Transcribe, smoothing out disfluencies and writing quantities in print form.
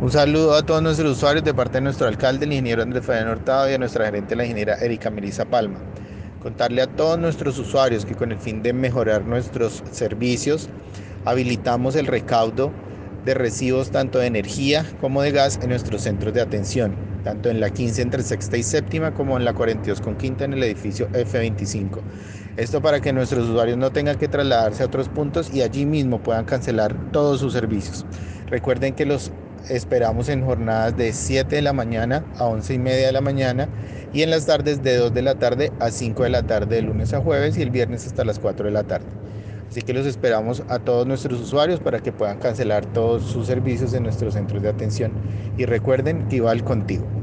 Un saludo a todos nuestros usuarios de parte de nuestro alcalde, el ingeniero Andrés Fabián Hurtado, y a nuestra gerente, la ingeniera Erika Melissa Palma. Contarle a todos nuestros usuarios que con el fin de mejorar nuestros servicios, habilitamos el recaudo de recibos tanto de energía como de gas en nuestros centros de atención, tanto en la 15 entre sexta y séptima como en la 42 con quinta en el edificio F25. Esto para que nuestros usuarios no tengan que trasladarse a otros puntos y allí mismo puedan cancelar todos sus servicios. Recuerden que los esperamos en jornadas de 7 de la mañana a 11 y media de la mañana y en las tardes de 2 de la tarde a 5 de la tarde de lunes a jueves y el viernes hasta las 4 de la tarde. Así que los esperamos a todos nuestros usuarios para que puedan cancelar todos sus servicios en nuestros centros de atención. Y recuerden que igual contigo.